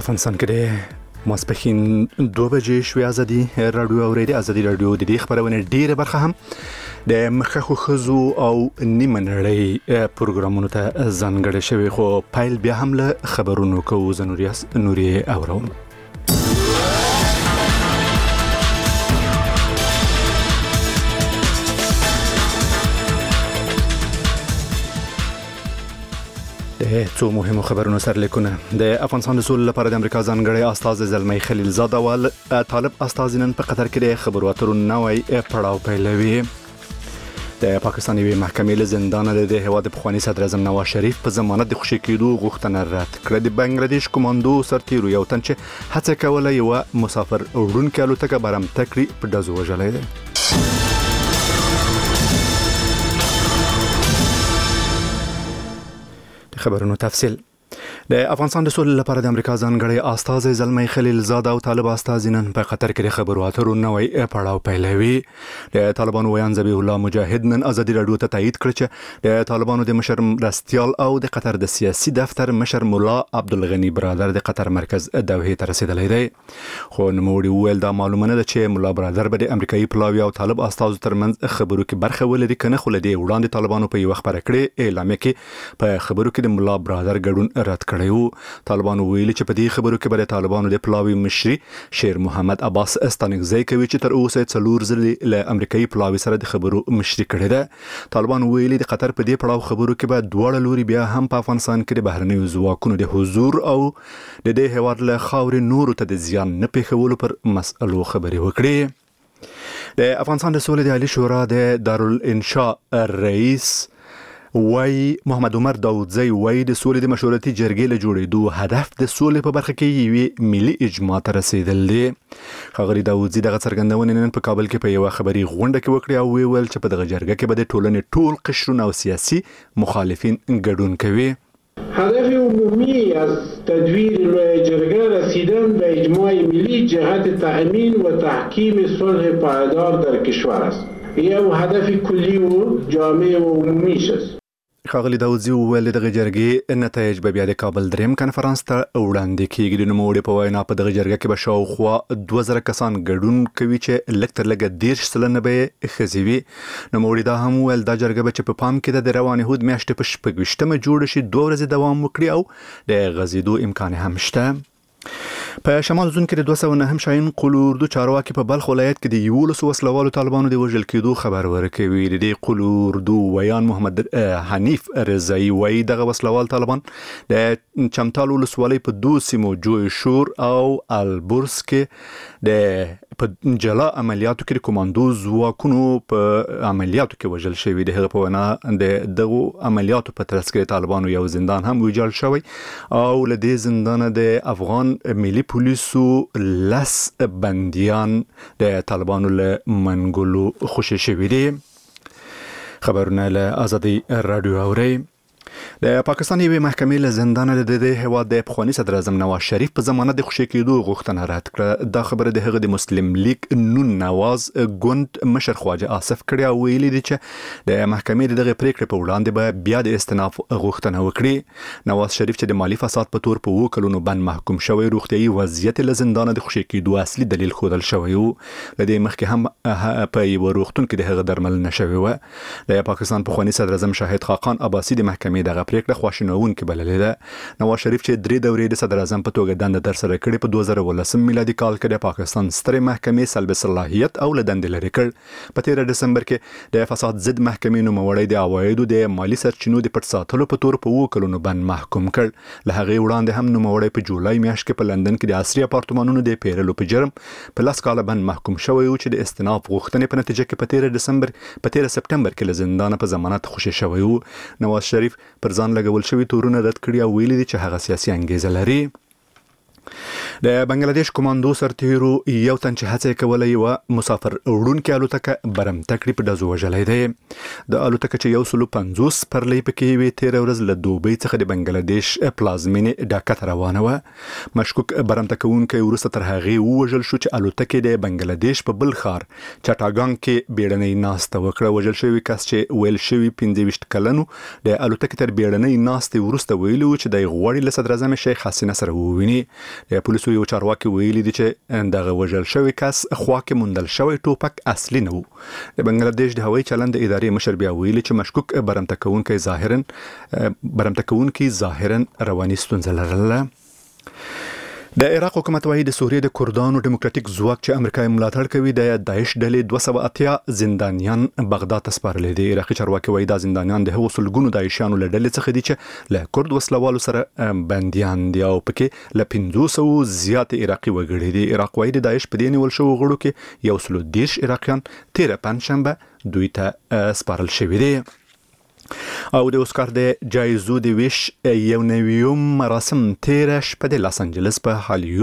افغانستان کې ماسپښین 2 بجې شوې ازادي رادیو اوریدي ازادي رادیو د دې خبرونه ډیره برخه هم د مخخو خزو او نیمه نړۍ پروګرامونو ته ځانګړې شوی خو پایل بیا هم له خبرونو کو زنوریاس نوري اورو څو مهمو خبرونو سره لیکونه د افغانستان د سولې لپاره د امریکا ځانګړی استاد زلمی خلیلزاده ول طالب استاد نن په قطر کې د خبرو اترو نوې پړاو پیلوي د پاکستاني محکمې له زندان د هیواد پخوانی صدر اعظم نواز شریف په ضمانت د خوشی کېدو غوښتنه رد کړه د بنگلاديش کمانډو سرتیرو یو تن چې هڅه کوله یو مسافر وړونکو الوتکه برم تکري په دزو وژلې خبرونو تفصیل د افغانستان د سولې لپاره د امریکا ځانګړی استاد زلمی خلیلزاده او طالب استاد نن په قطر کې د خبرو اترو نوې پړاو پیلوي د طالبانو ویان ذبیح الله مجاهد نن ازادي رادیو ته تایید کړ چې د طالبانو د مشر رستيال او د قطر د سیاسي دفتر مشر مولا عبدالغنی برادر د قطر مرکز دوحه ته رسیدلی دی خو نوموړي ویل دا معلومه نه ده چې مولا برادر به د امریکایي پلاوی او طالب استاد ترمنځ خبرو کې برخه ولري کنه خو لدی وړاندې طالبانو په یو خبره کړې اعلان کې په خبرو کې د مولا برادر ګډون رد کړی طالبانو ویلي چې په دې خبرو کې به طالبانو د پلاوی مشري شیر محمد عباس استانګزی کوي چې تر اوسه څلور ځلې له امریکایي پلاوی سره د خبرو مشري کړې ده طالبانو ویلي د قطر په دې پړاو خبرو کې به دواړه لوري بیا هم په افغانستان کې د بهرنیو ځواکونو د حضور او د دې هیواد له خاورې نورو ته د زیان نه پیښولو پر مسئلو خبرې وکړي د افغانستان د سولې د عالی شورا د دارالانشاء رئیس وای محمد عمر داودزی وای د سولې د مشورتي جرګې له جوړېدو هدف د سولې په برخه کې یو ملي اجماع ته رسیدل دي خغری داودزی دغه څرګندونه نن په کابل کې په یو خبري غونډه کې وکړه او ویل چې په دغه جرګه کې به د ټولنې ټول قشرونه او سیاسي مخالفین ګډون کوي هدف عمومی از تدویر جرگه رسیدن به اجماع ملی جهت تأمین و تحکیم صلح پایدار در کشور است. یو هدف کلی و جامع و عمومیش است. خاغلی داودزی ویل دغه جرګې نتایج به بیا د کابل دریم کانفرنس ته وړاندې کیږي د نوموړي په وینا په دغه جرګه کې به شاوخوا 2000 کسان ګډون کوي چې لکتر لګ 10 سلنه به خزيوي نوموړي دا هم ویل دا جرګه به چې په پام کې د رواني هود میاشتې په شپږشتمه جوړ شي 2 ورځې دوام وکړي او د غزیدو امکان هم شته په شمال زون کې د 209 شاهین قلوردو چارواکي په بلخ ولایت کې د 11 وسلوالو طالبانو د وژل کېدو خبر ورکوي د قلوردو ویان محمد حنیف رضایی وای دغه وسلوال طالبان د چمتال ولسوالۍ په 2 سیمو جوی شور او البرز کې د په جلا عملیاتو کې کمانډو ځواکونو په عملیاتو کې وژل شوی د هغه په وینا د دغه عملیاتو په ترڅ کې طالبانو یو زندان هم ویجاړ شوی او لدې زندان د افغان ملي پولیسو لس بنديان د طالبانو له منګولو خوشی شوی دي خبرونه له ازادي رادیو اوري د پاکستاني محکمې له زندان د هیواد د پخوانی صدر اعظم نواز شریف په ضمانت د خوشی کېدو غوښتنه رد کړه دا خبره د هغه د مسلم لیگ نون نواز ګوند مشر خواجه آصف کړي او ویلي دي چې د محکمې دغه پریکړه په وړاندې به بیا د استئناف غوښتنه وکړي نواز شریف چې د مالی فساد په تور په وکړونو باندې محکوم شوی روغتيایي وضعیت له زندان د خوشی کېدو اصلي دلیل خودل شوی و لدې مخکې هم په یو روغتون کې د هغه درمل نشوي و د پاکستان پخوانی صدر اعظم شاهد خاقان عباسی د محکمې دغه پریکړه خواشینون کې بللې ده نواز شریف چې 3 دورې د صدر اعظم په توګه دنده در سره کړې په 2019 میلادي کال کې د پاکستان ستر محکمې سلب صلاحیت او لدند لري کړ په 13 دسمبر کې د فساد ضد محکمې نوموړی د عوایدو د مالی سرچینو د پټ ساتلو په تور په وکړونو باندې محکوم کړ له هغه وړاندې هم نوموړی په جولای میاشت کې په لندن کې د عصري اپارتمانونو د پیرلو په جرم په لاس کال باندې محکوم شوی او چې د استئناف غوښتنې په نتیجه کې په 13 سپټمبر کې له زندان په ضمانت خوشی شوی و نواز شریف پر ځان لګول شوی تورونه رد کړی او ویلي دي چې هغه سیاسي انګیزه لري د بنگلاديش کمانډو سرتیرو یو تن چې هڅه کوله یو مسافر وړونکو الوتکه برم تکري په دزو وژلې ده د الوتکه چې 150 پرلې پکې وي 13 ورځ له دوبۍ څخه د بنگلاديش پلازمینې ډاکا روانه و مشکوک برم تکونکو ورسته تر هغه وژل شو چې الوتکه د بنگلاديش په بل ښار چټاګان کې بیړنۍ ناسته وکړه وژل شوی کس چې ویل شوی 25 کلنو د الوتکه تر بیړنۍ ناسته ورسته ویلو چې د غوړی له صدر اعظم شیخ حسینه سره وویني د پولیسو یو چارواکي ویلي دي چې دغه وژل شوی کس خوا کې موندل شوی ټوپک اصلي نه و. د بنگلاديش د هوایي چلند ادارې مشر بیا ویلي چې مشکوک برمته کوونکی ظاهرا رواني ستونزه لرله. د عراق حکومت وايي د سوریې د کردانو ډیموکراټیک ځواک چې امریکا ملاتړ کوي د داعش ډلې 280 زندانیان بغداد ته سپارلي دي. عراقي چارواکي وايي دا زندانیان د هغو سلګونو داعشیانو له ډلې څخه دي چې له کرد وسلوالو سره بنديان دي او پکې له 500 زیات عراقي وګړي دي. عراق وايي د داعش په دې نیول شوو غړو کې 130 عراقیان 13 پنځشنبه دوی ته سپارل شوي دي. او د اوسکار د جایزو د ویش یو نویوم مراسم 13 شپه د لاس انجلس په هالیوډ